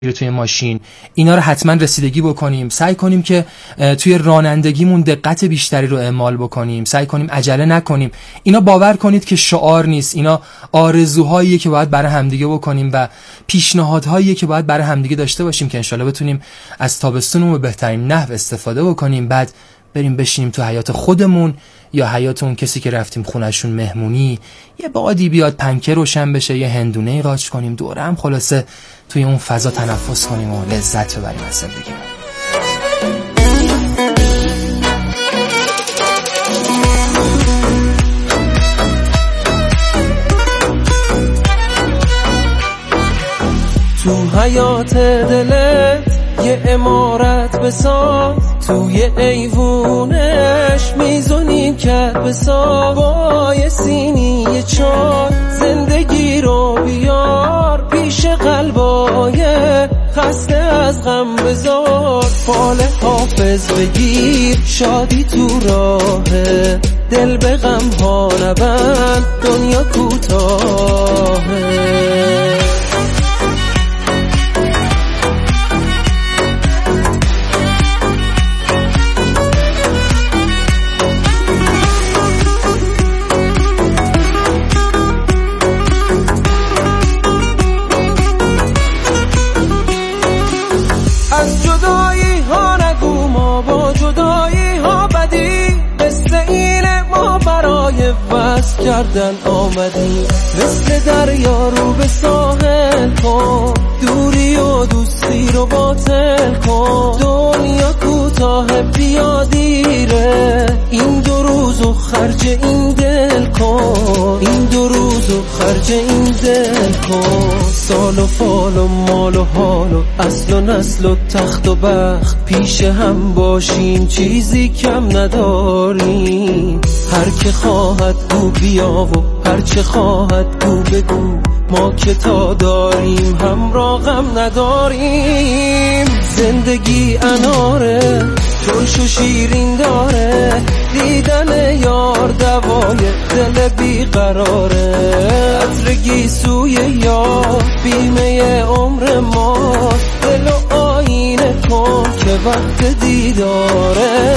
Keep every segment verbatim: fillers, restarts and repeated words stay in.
توی ماشین، اینا رو حتما رسیدگی بکنیم. سعی کنیم که توی رانندگیمون دقت بیشتری رو اعمال بکنیم، سعی کنیم عجله نکنیم. اینا باور کنید که شعار نیست، اینا آرزوهاییه که باید برای همدیگه بکنیم و پیشنهادهاییه که باید برای همدیگه داشته باشیم که انشالله بتونیم از تابستونمون به بهترین نحو استفاده بکنیم. بعد بریم بشینیم تو حیات خودمون یا حیات اون کسی که رفتیم خونهشون مهمونی، یه بادی بیاد، پنکه روشن بشه، یه هندونه قاچ کنیم، دوره هم خلاصه توی اون فضا تنفس کنیم و لذت ببریم از زندگی. تو حیات دلت یه عمارت بساز، توی ایوونش میزونی کرد بساز، با یه سینی یه چای زندگی رو بیار پیش قلبای خسته از غم بذار. فال حافظ بگیر شادی تو راهه، دل به غم ها نبند دنیا کوتاهه. از جدایی ها نگو ما با جدایی ها بدی، مثل اینه ما برای وصل کردن آمدی. مثل دریا رو به ساحل کن، دوری و دوستی رو باطل کن. دنیا کوتاه بیا دیره، این دو روزو خرج این دل کن، این دو روزو خرج این دل کن. سال و فال و مال و حال و اصل و نسل و تخت و بخت، پیش هم باشیم چیزی کم نداریم. هر که خواهد گو بیا و هر چه خواهد گو بگو، ما که تا داریم همراه غم نداریم. زندگی اناره ترش و شیرین داره، دیدن یار دوای دل بیقراره. عطر گیسوی یار بیمه عمر ما، دل و آینه کن که وقت دیداره.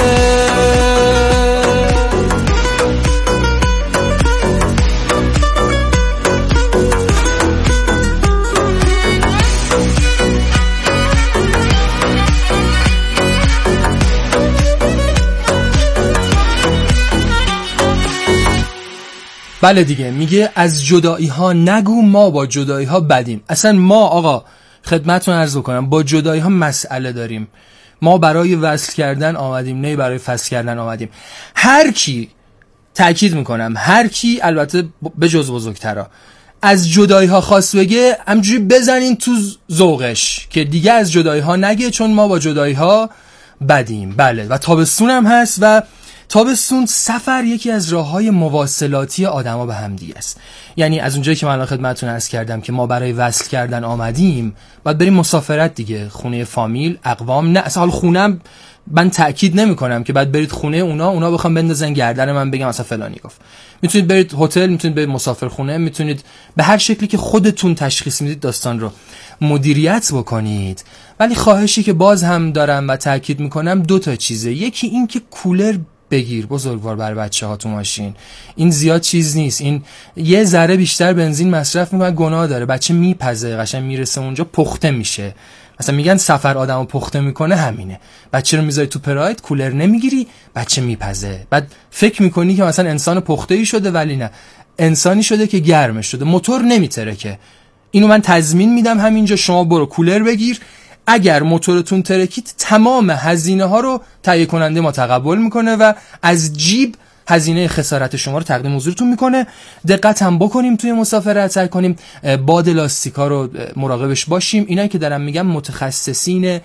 بله دیگه، میگه از جدایی ها نگو ما با جدایی ها بدیم. اصلا ما آقا خدمتتون عرض کنم با جدایی ها مسئله داریم. ما برای وصل کردن آمدیم، نه برای فصل کردن آمدیم. هر کی، تأکید میکنم هر کی، البته به جز بزرگترا، از جدایی ها خواست بگه همجوری بزنین تو ذوقش که دیگه از جدایی ها نگه، چون ما با جدایی ها بدیم. بله، و تابستون هم هست و تابستون سفر یکی از راه‌های مواصلاتی آدما به هم دیگه است. یعنی از اونجایی که من الان خدمتتون عرض کردم که ما برای وصل کردن آمدیم، باید بریم مسافرت دیگه، خونه فامیل، اقوام. نه اصلا خونم من تأکید نمی‌کنم که بعد برید خونه اونا اونا بخوام بندازن گردن من بگم اصلا فلانی گفت. میتونید برید هتل، میتونید برید مسافرخونه، میتونید به هر شکلی که خودتون تشخیص میدید داستان رو مدیریت بکنید. ولی خواهشی که باز هم دارم و تأکید می‌کنم دو تا چیزه. یکی این که کولر بگیر بزرگوار برای بچه ها تو ماشین. این زیاد چیز نیست، این یه ذره بیشتر بنزین مصرف میکنه، گناه داره. بچه میپزه، قشنگ میرسه اونجا پخته میشه. مثلا میگن سفر آدمو پخته میکنه، همینه. بچه رو میذاری تو پراید، کولر نمیگیری، بچه میپزه. بعد فکر میکنی که مثلا انسان پخته‌ای شده، ولی نه، انسانی شده که گرمش شده، موتور نمیترکه. اینو من تضمین میدم همینجا. شما برو کولر بگیر، اگر موتورتون ترکید تمام هزینه ها رو تهیه کننده ما تقبل میکنه و از جیب هزینه خسارت شما رو تقدیم حضورتون میکنه. دقت هم بکنیم توی مسافرت، سعی کنیم باد لاستیکا رو مراقبش باشیم. اینایی که دارم میگم متخصصین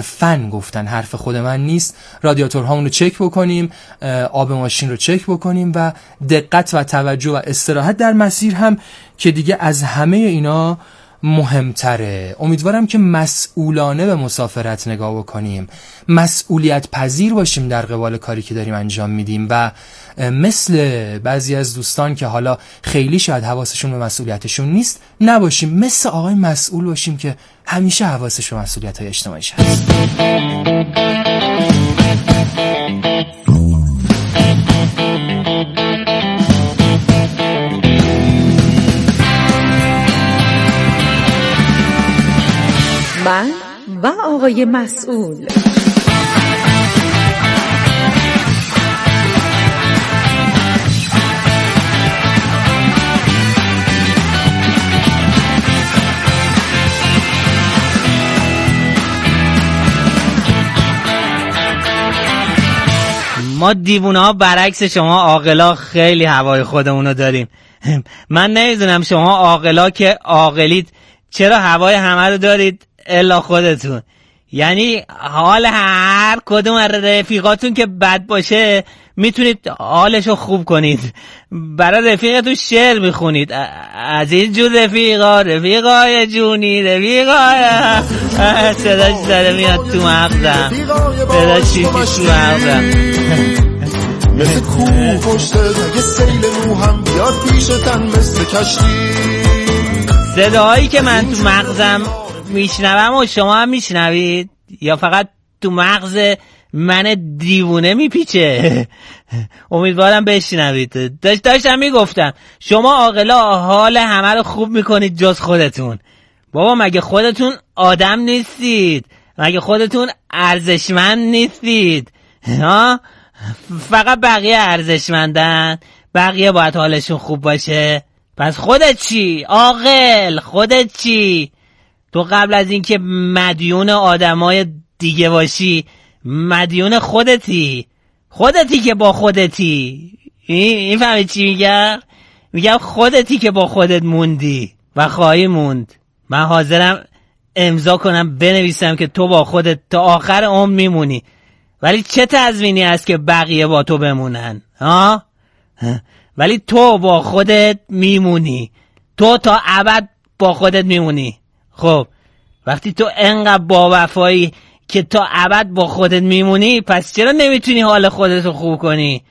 فن گفتن، حرف خود من نیست. رادیاتورهامون رو چک بکنیم، آب ماشین رو چک بکنیم و دقت و توجه و استراحت در مسیر هم که دیگه از همه اینا مهمتره. امیدوارم که مسئولانه به مسافرت نگاه بکنیم، مسئولیت پذیر باشیم در قبال کاری که داریم انجام میدیم و مثل بعضی از دوستان که حالا خیلی شاید حواسشون به مسئولیتشون نیست نباشیم، مثل آقای مسئول باشیم که همیشه حواسش به مسئولیت‌های اجتماعیش هست. من و آقای مسئول. ما دیوونه ها برعکس شما عاقلا خیلی هوای خودمونو داریم. من نمیدونم شما عاقلا که عاقلید چرا هوای همه رو دارید الا خودتون. یعنی حال هر کدوم از رفیقاتون که بد باشه میتونید حالشو خوب کنید، برای رفیقتون شعر میخونید، از این جور رفیقا رفیقای جونی رفیقای صداش داره میاد تو مغزم، صداش چیزی تو مغزم مثل کوه پشته یه سیل روحم بیاد پیشتن مثل کشتی. صداهایی که من تو مغزم میشنوم و شما هم میشنوید یا فقط تو مغز من دیوونه میپیچه؟ امیدوارم بشنوید. داشت داشتم میگفتم شما عاقلا حال همه رو خوب میکنید جز خودتون. بابا مگه خودتون آدم نیستید؟ مگه خودتون ارزشمند نیستید؟ ها؟ فقط بقیه ارزشمندن؟ بقیه باید حالشون خوب باشه؟ پس خودت چی؟ عاقل خودت چی؟ تو قبل از اینکه مدیون آدمای دیگه باشی مدیون خودتی. خودتی که با خودتی. این این فهمی چی میگم؟ میگم خودتی که با خودت موندی و خواهی موند. من حاضرم امضا کنم بنویسم که تو با خودت تا آخر عمر میمونی، ولی چه تضمینی است که بقیه با تو بمونن؟ ها؟ ولی تو با خودت میمونی، تو تا ابد با خودت میمونی. خب وقتی تو انقدر با وفایی که تا ابد با خودت میمونی، پس چرا نمیتونی حال خودت رو خوب کنی؟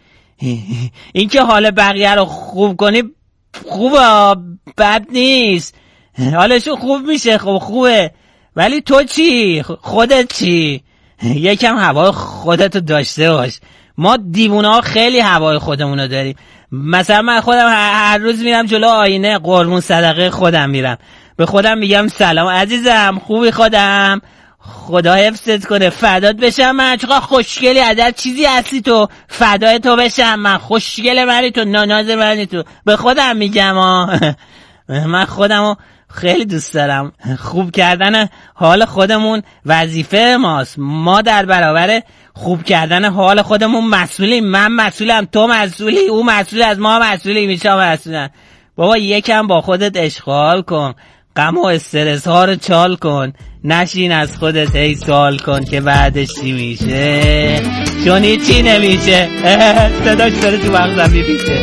این که حال بقیه رو خوب کنی خوبه، بد نیست، حالشون خوب میشه، خب خوبه، ولی تو چی؟ خودت چی؟ یکم هوای خودت رو داشته باش. ما دیوونه ها خیلی هوای خودمون رو داریم. مثلا من خودم هر روز میرم جلو آینه قربون صدقه خودم میرم، به خودم میگم سلام عزیزم، خوبی خودم؟ خدا حفظت کنه، فدات بشم من، چقدر خوشگلی، عدد چیزی هستی تو، فدای تو بشم من، خوشگل منی تو، ناناز منی تو، به خودم میگم ها. من خودمو خیلی دوست دارم. خوب کردن حال خودمون وظیفه ماست. ما در برابر خوب کردن حال خودمون مسئولیم. من مسئولم، تو مسئولی، او مسئول، از ما مسئولی، میشه مسئولن. بابا یکم با خودت اشغال کن، غم و استرس ها رو چال کن، نشین از خودت هی سوال کن که بعدش چی میشه، چون هیچی نمیشه. صداش داره تو مغزم میپیچه.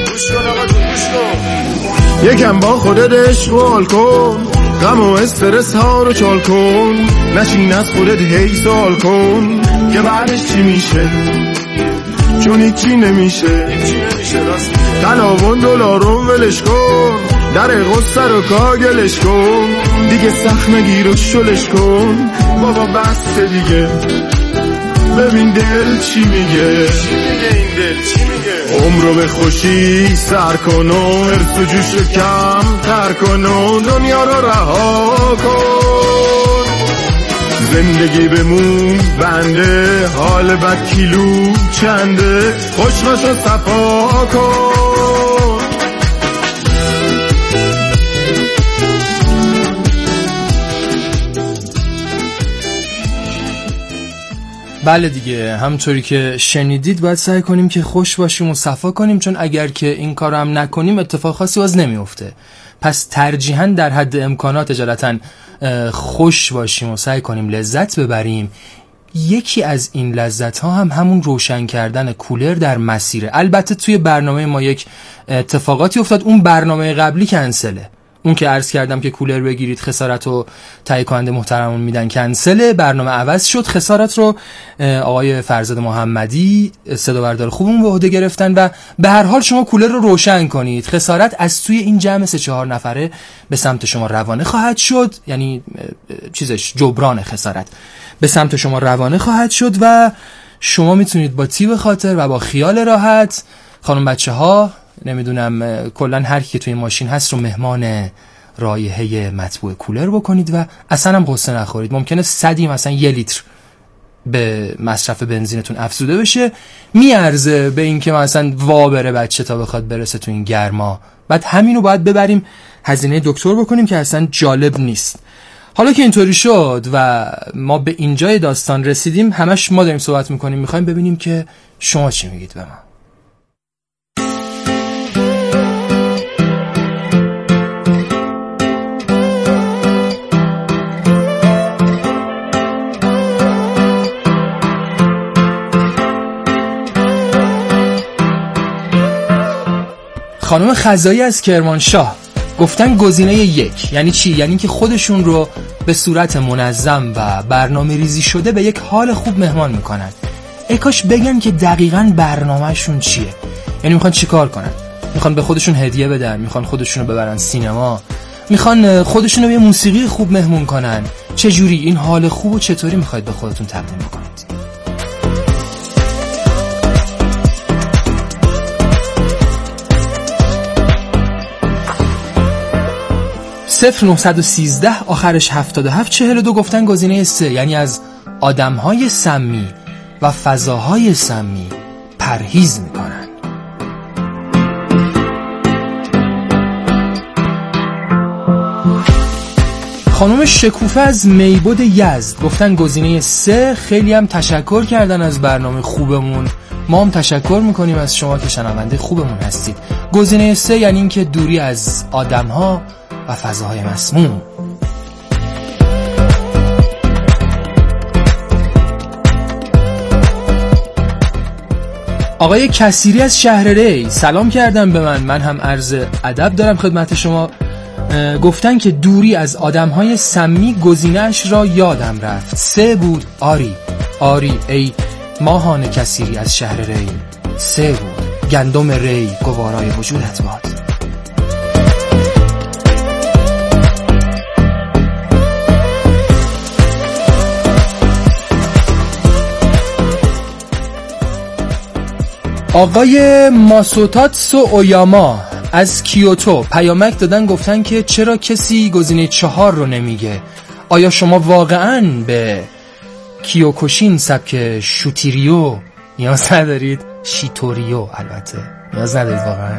یکم با خودت اشغال کن، غم و استرس ها رو چال کن، نشین از خودت هی سوال کن که بعدش چی میشه، چون هیچی نمیشه. تلاون دلارون ولش کن، در غصه رو کاگلش کن، دیگه سخت نگیر و شلش کن، بابا بس دیگه، ببین دل چی میگه، این دل چی میگه. عمرو به خوشی سر کن و ارس و جوش کم تر کن و دنیا رو رها کن، زندگی بمون بنده، حال بد کیلو چنده، خوشمش رو صفا کن. بله دیگه، همونطوری که شنیدید باید سعی کنیم که خوش باشیم و صفا کنیم، چون اگر که این کار هم نکنیم اتفاق خاصی باز نمیفته. پس ترجیحاً در حد امکانات اجالتا خوش باشیم و سعی کنیم لذت ببریم. یکی از این لذت ها هم همون روشن کردن کولر در مسیره. البته توی برنامه ما یک اتفاقاتی افتاد، اون برنامه قبلی کنسله، اون که عرض کردم که کولر بگیرید خسارت رو تهیه کننده محترمون میدن کنسل، برنامه عوض شد، خسارت رو آقای فرزاد محمدی صدا بردار خوبمون به عهده گرفتن و به هر حال شما کولر رو روشن کنید، خسارت از توی این جمع سه چهار نفره به سمت شما روانه خواهد شد، یعنی چیزش جبران خسارت به سمت شما روانه خواهد شد و شما میتونید با طیب خاطر و با خیال راحت خانم بچه ها نمیدونم کلا هر کی که توی ماشین هست رو مهمان رایحه مطبوع کولر بکنید و اصلا هم قصه نخورید. ممکنه صدی مثلا یه لیتر به مصرف بنزینتون افزوده بشه، میارزه به این که مثلا وا بره بچه تا بخواد برسه تو این گرما، بعد همینو باید ببریم هزینه دکتر بکنیم که اصلا جالب نیست. حالا که اینطوری شد و ما به اینجای داستان رسیدیم، همش ما داریم صحبت میکنیم، میخوایم ببینیم که شما چی میگید به ما. خانم خزایی از کرمانشاه گفتن گزینه یک یعنی چی؟ یعنی که خودشون رو به صورت منظم و برنامه ریزی شده به یک حال خوب مهمان میکنن. ای کاش بگن که دقیقاً برنامهشون چیه، یعنی میخوان چی کار کنن، میخوان به خودشون هدیه بدن، میخوان خودشون رو ببرن سینما، میخوان خودشون رو به موسیقی خوب مهمون کنن، چه جوری این حال خوب و چطوری میخواید به خودتون تقدیم بکنید؟ صفر نهصد و سیزده آخرش هفتاد و هفت چهل و دو گفتن گزینه سه یعنی از آدمهای سمی و فضاهای سمی پرهیز میکنن. خانم شکوفه از میبود یزد گفتن گزینه سه، خیلی هم تشکر کردن از برنامه خوبمون، ما هم تشکر میکنیم از شما که شنونده خوبمون هستید. گزینه سه یعنی این که دوری از آدمها و فضاهای مسموم. آقای کثیری از شهر ری سلام کردن به من، من هم عرض ادب دارم خدمت شما. گفتن که دوری از آدمهای سمی گزینه‌اش را یادم رفت، سه بود. آری آری ای ماهان کثیری از شهر ری، سه بود. گندم ری گوارای وجودت باد. آقای ماسوتاتسو اویاما از کیوتو پیامک دادن، گفتن که چرا کسی گزینه چهار رو نمیگه؟ آیا شما واقعاً به کیوکوشین سبک شوتیریو نیاز ندارید؟ شیتوریو البته نیاز ندارید واقعاً؟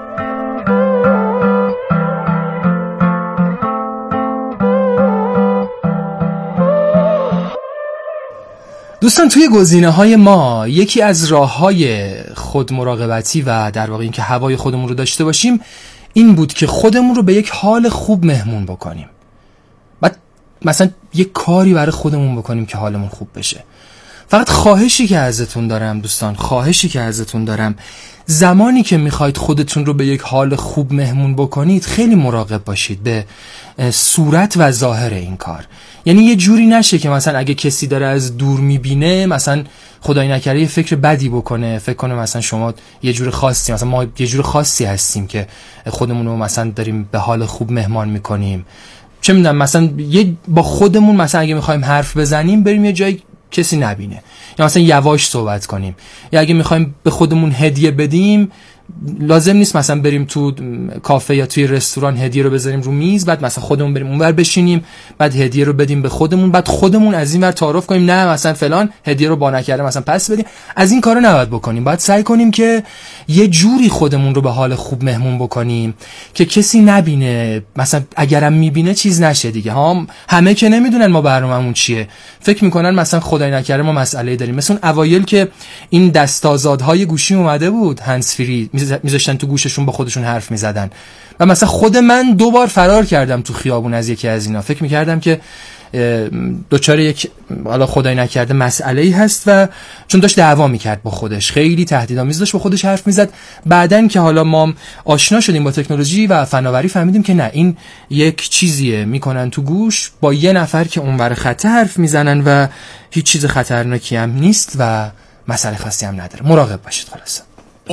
دوستان توی گزینه‌های ما یکی از راه‌های خود مراقبتی و در واقع این که هوای خودمون رو داشته باشیم این بود که خودمون رو به یک حال خوب مهمون بکنیم. بعد مثلا یک کاری برای خودمون بکنیم که حالمون خوب بشه. فقط خواهشی که ازتون دارم دوستان، خواهشی که ازتون دارم، زمانی که میخواید خودتون رو به یک حال خوب مهمون بکنید خیلی مراقب باشید به صورت و ظاهر این کار. یعنی یه جوری نشه که مثلا اگه کسی داره از دور میبینه مثلا خدای نکرده یه فکر بدی بکنه، فکر کنه مثلا شما یه جور خاصی، مثلا ما یه جور خاصی هستیم که خودمون رو مثلا داریم به حال خوب مهمان میکنیم. چه میدونم مثلا یه با خودمون مثلا اگه میخوایم حرف بزنیم بریم یه جای کسی نبینه، یا مثلا یواش صحبت کنیم، یا اگه میخوایم به خودمون هدیه بدیم لازم نیست مثلا بریم تو کافه یا توی رستوران هدیه رو بذاریم رو میز بعد مثلا خودمون بریم اونور بشینیم بعد هدیه رو بدیم به خودمون بعد خودمون از این ور تعارف کنیم نه مثلا فلان هدیه رو با نکرده مثلا پس بدیم. از این کارا نباید بکنیم. باید سعی کنیم که یه جوری خودمون رو به حال خوب مهمون بکنیم که کسی نبینه، مثلا اگرم میبینه چیز نشه دیگه. ها همه که نمیدونن ما برنامه‌مون چیه، فکر میکنن مثلا خدای نکرده ما مسئله داریم. مثلا اوایل که این دستازادهای گوشی اومده بود هندز فری میذاشتن تو گوششون با خودشون حرف میزدن و مثلا خود من دو بار فرار کردم تو خیابون از یکی از اینا. فکر میکردم که دچار یک حالا خدای نکرده مسئله‌ای هست و چون داشت دعوا میکرد با خودش، خیلی تهدیدآمیز داشت با خودش حرف میزد. بعدن که حالا ما آشنا شدیم با تکنولوژی و فناوری فهمیدیم که نه، این یک چیزیه میکنن تو گوش با یه نفر که اونور خط حرف میزنن و هیچ چیز خطرناکی هم نیست و مسئله خاصی هم نداره. مراقب باشید. خلاص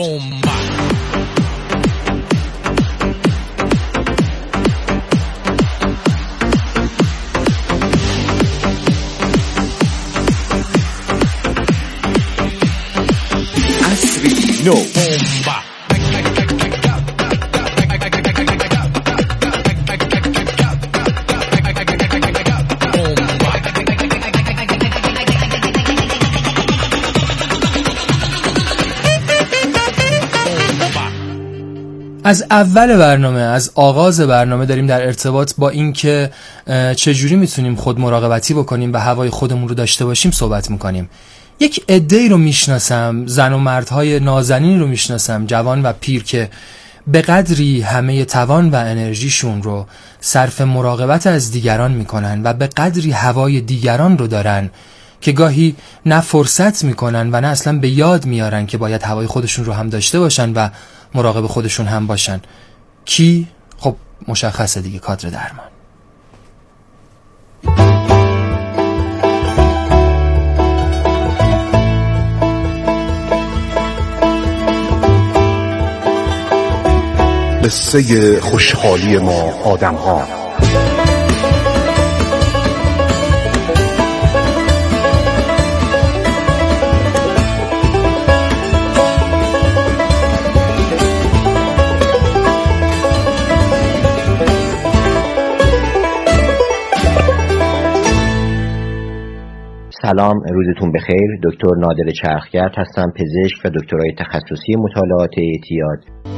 نو از اول برنامه، از آغاز برنامه داریم در ارتباط با این که چجوری میتونیم خود مراقبتی بکنیم و هوای خودمون رو داشته باشیم صحبت میکنیم. یک عده‌ای رو میشناسم، زن و مردهای نازنین رو میشناسم، جوان و پیر، که به قدری همه توان و انرژیشون رو صرف مراقبت از دیگران میکنن و به قدری هوای دیگران رو دارن که گاهی نه فرصت میکنن و نه اصلا به یاد میارن که باید هوای خودشون رو هم داشته باشن و مراقب خودشون هم باشن. کی؟ خب مشخصه دیگه، کادر درمان. قصه خوشحالی ما آدم ها. سلام، روزتون بخیر. دکتر نادر چرخگرد هستم، پزشک و دکترای تخصصی مطالعات اعتیاد.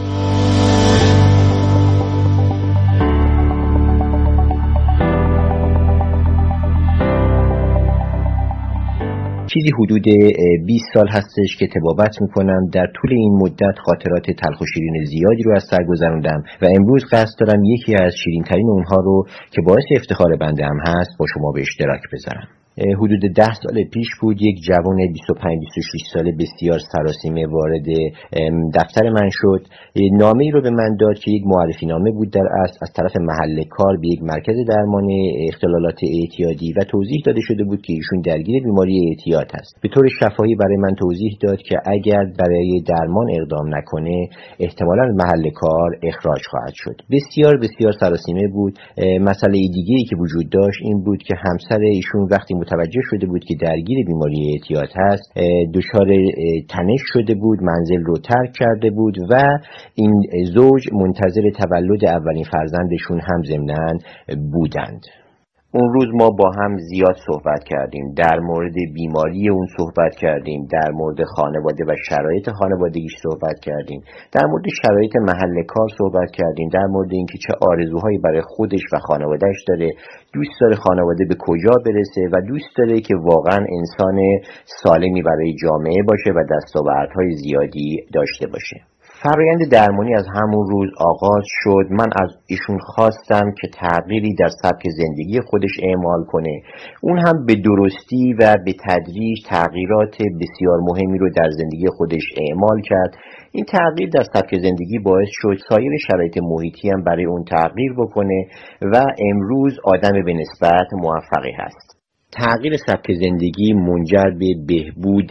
چیزی حدود بیست سال هستش که طبابت میکنم. در طول این مدت خاطرات تلخ و شیرین زیادی رو از سر گذروندم و امروز قصد دارم یکی از شیرین ترین اونها رو که باعث افتخار بنده هم هست با شما به اشتراک بذارم. حدود ده سال پیش بود. یک جوان بیست و پنج بیست و شش ساله بسیار سراسیمه وارد دفتر من شد. نامه‌ای رو به من داد که یک معرفی نامه بود در اصل از طرف محل کار به یک مرکز درمان اختلالات اعتیادی و توضیح داده شده بود که ایشون درگیر بیماری اعتیاد هست. به طور شفاهی برای من توضیح داد که اگر برای درمان اقدام نکنه احتمالاً محل کار اخراج خواهد شد. بسیار بسیار سراسیمه بود. مسئله دیگه‌ای که وجود داشت این بود که همسر ایشون وقتی متوجه شده بود که درگیر بیماری اعتیاد هست دچار تنش شده بود، منزل رو ترک کرده بود و این زوج منتظر تولد اولین فرزندشون هم ضمناً بودند. اون روز ما با هم زیاد صحبت کردیم، در مورد بیماری اون صحبت کردیم، در مورد خانواده و شرایط خانوادگیش صحبت کردیم، در مورد شرایط محل کار صحبت کردیم، در مورد اینکه چه آرزوهایی برای خودش و خانوادهش داره، دوست داره خانواده به کجا برسه و دوست داره که واقعا انسان سالمی برای جامعه باشه و دستاوردهای زیادی داشته باشه. فرآیند درمانی از همون روز آغاز شد. من از ایشون خواستم که تغییری در سبک زندگی خودش اعمال کنه. اون هم به درستی و به تدریج تغییرات بسیار مهمی رو در زندگی خودش اعمال کرد. این تغییر در سبک زندگی باعث شد سایر شرایط محیطی هم برای اون تغییر بکنه و امروز آدم به نسبت موفقی هست. تغییر سبک زندگی منجر به بهبود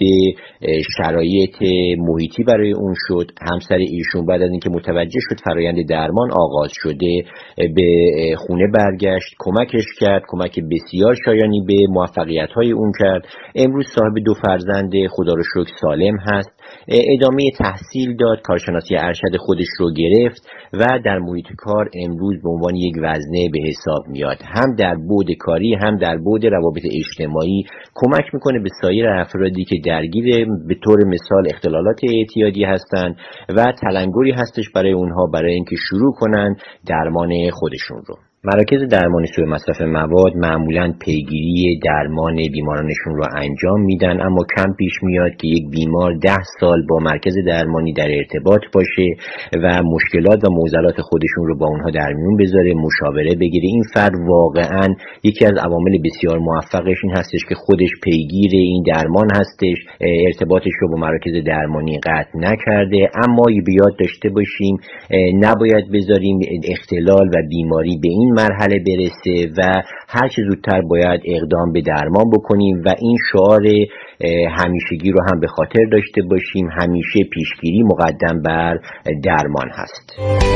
شرایط محیطی برای اون شد. همسر ایشون بعد از اینکه متوجه شد فرآیند درمان آغاز شده به خونه برگشت، کمکش کرد، کمک بسیار شایانی به موفقیت‌های اون کرد. امروز صاحب دو فرزند خدا رو شکر سالم هست. ادامه تحصیل داد، کارشناسی ارشد خودش رو گرفت و در محیط کار امروز به عنوان یک وزنه به حساب میاد. هم در بعد کاری هم در بعد روابط اجتماعی کمک میکنه به سایر افرادی که درگیر به طور مثال اختلالات اعتیادی هستند و تلنگری هستش برای اونها برای اینکه شروع کنن درمان خودشون رو. مراکز درمانی سوء مصرف مواد معمولاً پیگیری درمان بیمارانشون رو انجام میدن، اما کم پیش میاد که یک بیمار ده سال با مرکز درمانی در ارتباط باشه و مشکلات و معضلات خودشون رو با اونها در میون بذاره، مشاوره بگیره. این فرد واقعاً یکی از عوامل بسیار موفقش این هستش که خودش پیگیر این درمان هستش، ارتباطش رو با مراکز درمانی قطع نکرده. اما به یاد داشته باشیم نباید بذاریم اختلال و بیماری به این مرحله برسه و هر چه زودتر باید اقدام به درمان بکنیم و این شعار همیشگی رو هم به خاطر داشته باشیم، همیشه پیشگیری مقدم بر درمان هست.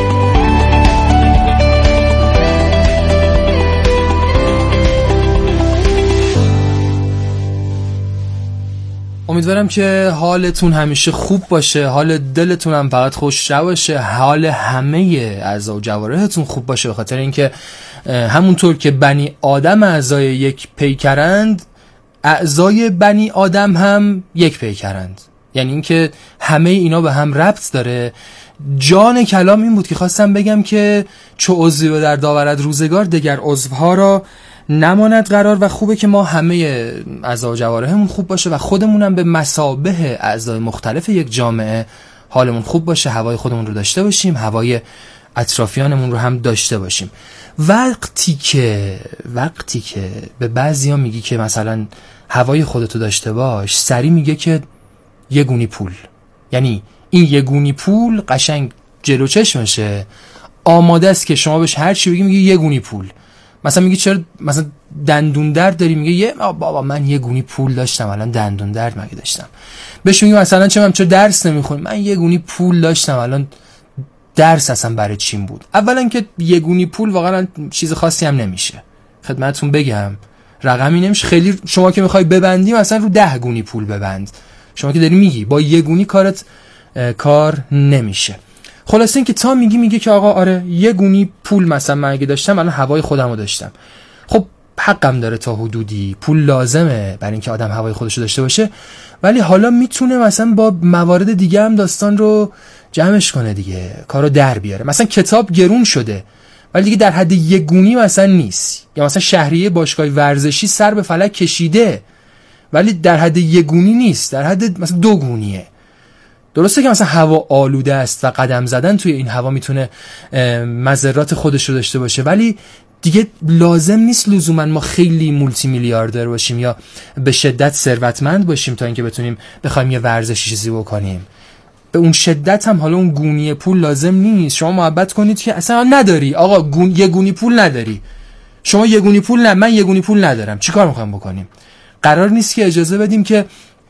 امیدوارم که حالتون همیشه خوب باشه، حال دلتون هم فقط خوش باشه، حال همه اعضا و جوارحتون خوب باشه، به خاطر اینکه همونطور که بنی آدم اعضای یک پیکرند، اعضای بنی آدم هم یک پیکرند. یعنی اینکه همه اینا به هم ربط داره. جان کلام این بود که خواستم بگم که چو عضوی به در داورد روزگار، دگر عضوها را نماند قرار، و خوبه که ما همه اعضا و جوارحمون خوب باشه و خودمونم به مثابه اعضای مختلف یک جامعه حالمون خوب باشه، هوای خودمون رو داشته باشیم، هوای اطرافیانمون رو هم داشته باشیم. وقتی که وقتی که به بعضیا میگی که مثلا هوای خودتو داشته باش، سری میگه که یه گونی پول. یعنی این یه گونی پول قشنگ جلو چشمشه، آماده است که شما بهش هر چی بگی میگه یه گونی پول. مثلا میگی چرا مثلا دندون درد داری، میگه یه بابا من یه گونی پول داشتم الان دندون درد مگه داشتم. بهش میگی مثلا چرا چرا درس نمیخونی، من یه گونی پول داشتم الان درس اصلا برای چیم بود. اولا که یه گونی پول واقعا چیز خاصی هم نمیشه، خدمتتون بگم رقمی نمیشه خیلی. شما که میخوای ببندی مثلا رو ده گونی پول ببند، شما که داری میگی با یه گونی کارت کار نمیشه. خلاصه این که تا میگی میگه که آقا آره یه گونی پول مثلا من اگه داشتم الان هوای خودمو داشتم. خب حقم داره تا حدودی، پول لازمه برای اینکه آدم هوای خودشو داشته باشه، ولی حالا میتونه مثلا با موارد دیگه هم داستان رو جمعش کنه دیگه، کارو در بیاره. مثلا کتاب گرون شده ولی دیگه در حد یه گونی مثلا نیست، یا مثلا شهریه باشگاه ورزشی سر به فلک کشیده ولی در حد یه گونی نیست، در حد مثلا دو گونیه. درسته که مثلا هوا آلوده است و قدم زدن توی این هوا میتونه مضرات خودش رو داشته باشه، ولی دیگه لازم نیست لزوما ما خیلی مولتی میلیاردر باشیم یا به شدت ثروتمند باشیم تا اینکه بتونیم بخوایم یه ورزشی چیزی بکنیم. به اون شدت هم حالا اون گونی پول لازم نیست. شما محبت کنید که اصلا نداری، آقا گون... یه گونی پول نداری، شما یه گونی پول نه، من یه گونی پول ندارم، چیکار میخوایم بکنیم؟ قرار نیست که اجازه بدیم که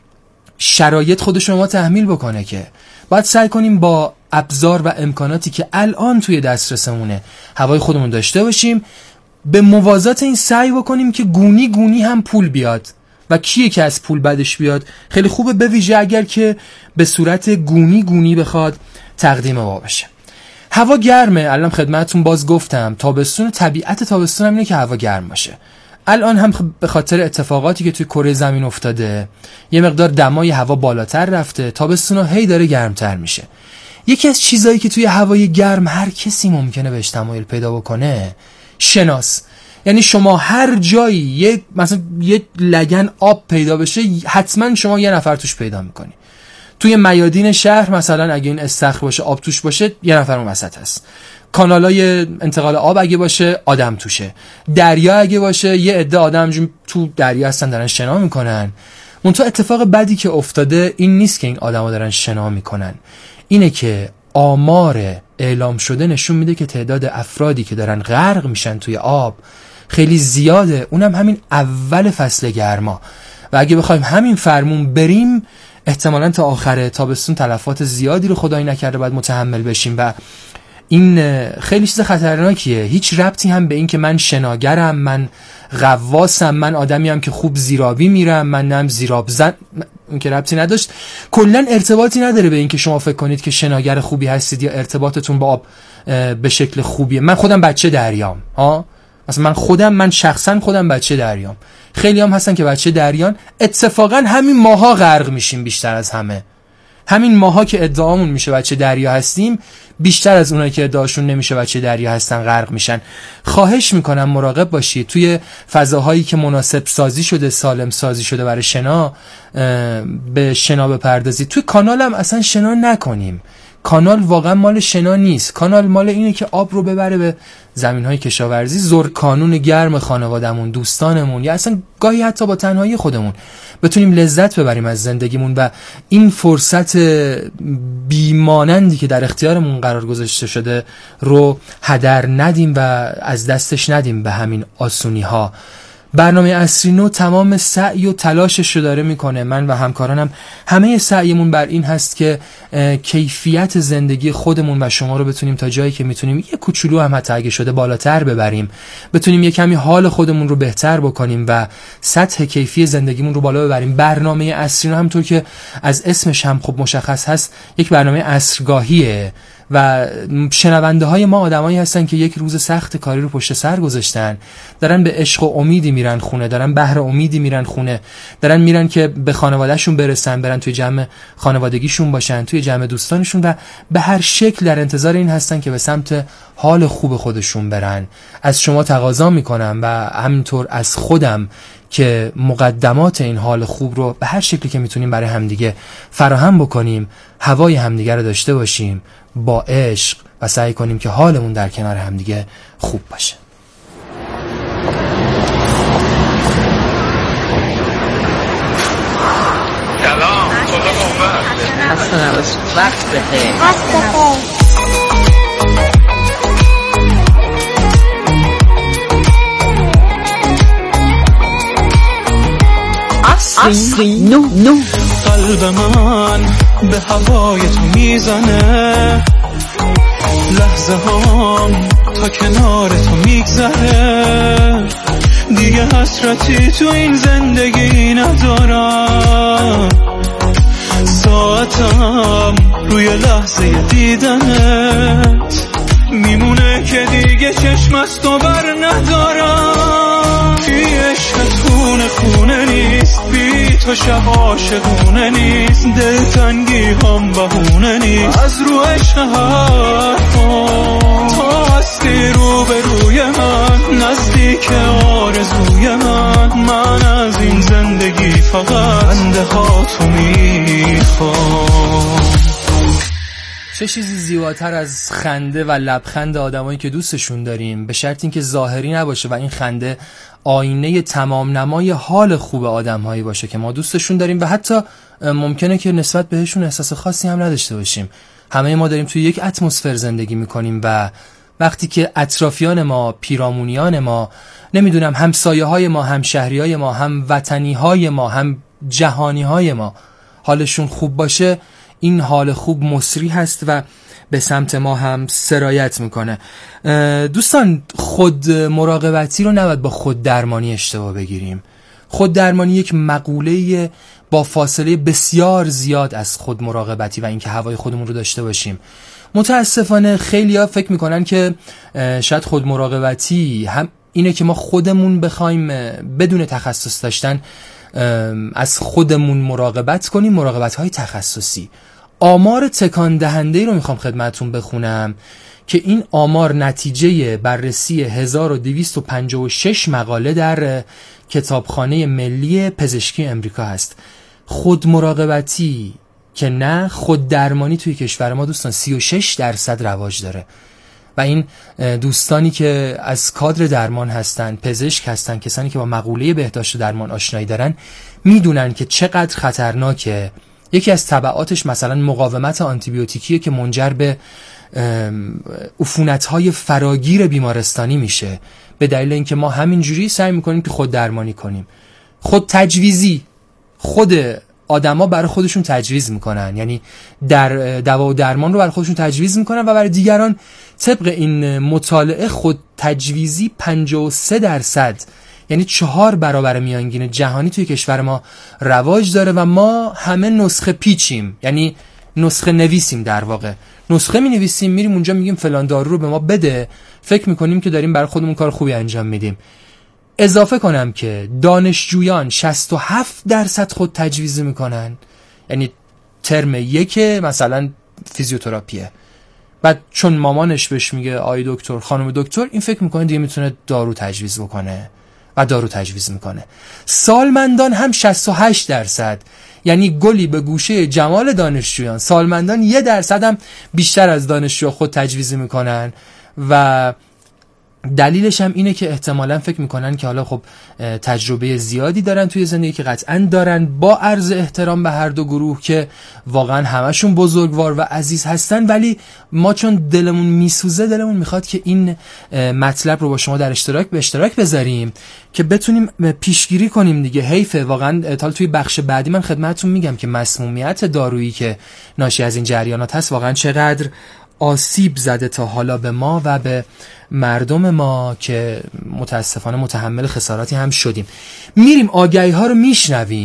شرایط خودش رو ما تحمیل بکنه، که باید سعی کنیم با ابزار و امکاناتی که الان توی دسترسمونه هوای خودمون داشته باشیم، به موازات این سعی بکنیم که گونی گونی هم پول بیاد. و کیه که از پول بدش بیاد؟ خیلی خوبه، به ویژه اگر که به صورت گونی گونی بخواد تقدیم ما بشه. هوا گرمه، الان خدمتتون باز گفتم تابستون، طبیعت تابستون هم اینه که هوا گرم باشه. الان هم به خاطر اتفاقاتی که توی کره زمین افتاده یه مقدار دمای هوا بالاتر رفته، تابستون هی داره گرمتر میشه. یکی از چیزایی که توی هوای گرم هر کسی ممکنه بهش تمایل پیدا بکنه شناس. یعنی شما هر جایی یه مثلا یه لگن آب پیدا بشه حتما شما یه نفر توش پیدا میکنی. توی میادین شهر مثلا اگه این استخر باشه آب توش باشه یه نفر اون وسط هست. کانالای انتقال آب اگه باشه آدم توشه. دریا اگه باشه یه عده آدم تو دریا هستن دارن شنا میکنن. منتها اتفاق بدی که افتاده این نیست که این آدما دارن شنا میکنن، اینه که آمار اعلام شده نشون میده که تعداد افرادی که دارن غرق میشن توی آب خیلی زیاده، اونم همین اول فصل گرما. و اگه بخوایم همین فرمون بریم احتمالاً تا آخر تابستون تلفات زیادی رو خدایی نکرده باید متحمل بشیم و این خیلی چیز خطرناکیه. هیچ ربطی هم به این که من شناگرم، من غواصم، من آدمی هم که خوب زیرابی میرم، من نم زیراب زن، این که ربطی نداشت. کلا ارتباطی نداره به این که شما فکر کنید که شناگر خوبی هستید یا ارتباطتون با آب به شکل خوبیه. من خودم بچه دریام ها، مثلا من خودم من شخصا خودم بچه دریام. خیلی هم هستن که بچه دریان، اتفاقا همین ماها غرق میشیم بیشتر از همه. همین ماها که ادعامون میشه بچه دریا هستیم بیشتر از اونایی که ادعاشون نمیشه بچه دریا هستن غرق میشن. خواهش میکنم مراقب باشید توی فضاهایی که مناسب سازی شده، سالم سازی شده برای شنا، به شنا بپردازید. توی کانال هم اصلا شنا نکنیم. کانال واقعا مال شنا نیست. کانال مال اینه که آب رو ببره به زمین‌های کشاورزی. زور کانون گرم خانوادهمون، دوستانمون، یا اصلا گاهی حتی با تنهایی خودمون بتونیم لذت ببریم از زندگیمون و این فرصت بیمانندی که در اختیارمون قرار گذاشته شده رو هدر ندیم و از دستش ندیم به همین آسونی‌ها. برنامه عصری نو تمام سعی و تلاشش رو داره میکنه. من و همکارانم همه سعیمون بر این هست که کیفیت زندگی خودمون و شما رو بتونیم تا جایی که میتونیم یه کوچولو هم حتی اگه شده بالاتر ببریم، بتونیم یه کمی حال خودمون رو بهتر بکنیم و سطح کیفی زندگیمون رو بالا ببریم. برنامه عصری نو همونطور که از اسمش هم خب مشخص هست یک برنامه عصرگاهیه و شنونده های ما آدمایی هستن که یک روز سخت کاری رو پشت سر گذاشتن، دارن به عشق و امیدی میرن خونه، دارن بهر امیدی میرن خونه، دارن میرن که به خانوادهشون برسن، برن توی جمع خانوادگیشون باشن، توی جمع دوستانشون و به هر شکل در انتظار این هستن که به سمت حال خوب خودشون برن. از شما تقاضا میکنم و همینطور از خودم که مقدمات این حال خوب رو به هر شکلی که میتونیم برای همدیگه فراهم بکنیم، هوای همدیگه رو داشته باشیم با عشق و سعی کنیم که حالمون در کنار همدیگه خوب باشه. سلام، خدا قوت. اصلا نباشید. وقت بخیر. وقت بخیر. عصری نو نو. قلب من به هوای تو میزنه، لحظه هام تا کنار تو میگذره، دیگه حسرتی تو این زندگی ندارم، ساعتم روی لحظه دیدنت میمونه که دیگه چشمت تو بر ندارم. بی عشقت خونه خونه نیست، بی تو شب عاشقونه نیست، دلتنگی هم بهونه نیست، از رو عشق حرفان تو هستی رو به روی من، نزدیک آرزوی من، من از این زندگی فقط خنده ها تو میخوام. چه چیزی زیباتر از خنده و لبخند آدمایی که دوستشون داریم، به شرط اینکه ظاهری نباشه و این خنده آینه تمام نمای حال خوب آدم‌هایی باشه که ما دوستشون داریم و حتی ممکنه که نسبت بهشون احساس خاصی هم نداشته باشیم. همه ما داریم توی یک اتمسفر زندگی میکنیم و وقتی که اطرافیان ما، پیرامونیان ما، نمیدونم همسایه‌های ما، همشهریای ما، هم وطنی‌های ما، هم جهانی‌های ما حالشون خوب باشه، این حال خوب مصری هست و به سمت ما هم سرایت میکنه. دوستان، خود مراقبتی رو نباید با خود درمانی اشتباه بگیریم. خود درمانی یک مقوله با فاصله بسیار زیاد از خود مراقبتی و اینکه هوای خودمون رو داشته باشیم. متاسفانه خیلی‌ها فکر میکنن که شاید خود مراقبتی هم اینه که ما خودمون بخوایم بدون تخصص داشتن از خودمون مراقبت کنیم، مراقبت‌های تخصصی. آمار تکان دهنده رو میخوام خدمتتون بخونم که این آمار نتیجه بررسی هزار و دویست و پنجاه و شش مقاله در کتابخانه ملی پزشکی امریکا هست. خود مراقبتی که نه، خود درمانی توی کشور ما دوستان سی و شش درصد رواج داره و این دوستانی که از کادر درمان هستن، پزشک هستن، کسانی که با مقوله بهداشت و درمان آشنایی دارن، میدونن که چقدر خطرناکه. یکی از تبعاتش مثلا مقاومت آنتیبیوتیکیه که منجر به عفونت‌های فراگیر بیمارستانی میشه، به دلیل اینکه ما همینجوری سعی میکنیم که خود درمانی کنیم. خود تجویزی، خود آدما برای خودشون تجویز میکنن، یعنی در دوا و درمان رو برای خودشون تجویز میکنن و برای دیگران طبق این مطالعه خود تجویزی پنجاه و سه درصد، یعنی چهار برابر میانگین جهانی توی کشور ما رواج داره و ما همه نسخه پیچیم، یعنی نسخه نویسیم. در واقع نسخه می نویسیم، میریم اونجا میگیم فلان دارو رو به ما بده، فکر میکنیم که داریم برای خودمون کار خوبی انجام میدیم. اضافه کنم که دانشجویان شصت و هفت درصد خود تجویز میکنن، یعنی ترم یک مثلا فیزیوتراپیه، بعد چون مامانش بهش میگه آی دکتر خانم دکتر، این فکر میکنه دیگه میتونه دارو تجویز بکنه و دارو تجویز میکنه. سالمندان هم شصت و هشت درصد، یعنی گلی به گوشه جمال دانشجویان، سالمندان یه درصد هم بیشتر از دانشجو خود تجویز میکنن و دلیلش هم اینه که احتمالاً فکر میکنن که حالا خب تجربه زیادی دارن توی زندگی که قطعاً دارن، با عرض احترام به هر دو گروه که واقعاً همشون بزرگوار و عزیز هستن، ولی ما چون دلمون میسوزه، دلمون میخواد که این مطلب رو با شما در اشتراک به اشتراک بذاریم که بتونیم پیشگیری کنیم دیگه. حیفه واقعاً. تا توی بخش بعدی من خدمتتون میگم که مسمومیت دارویی که ناشی از این جریانات هست واقعاً چقدر آسیب زده تا حالا به ما و به مردم ما که متاسفانه متحمل خساراتی هم شدیم. میریم آگهی ها رو میشنویم.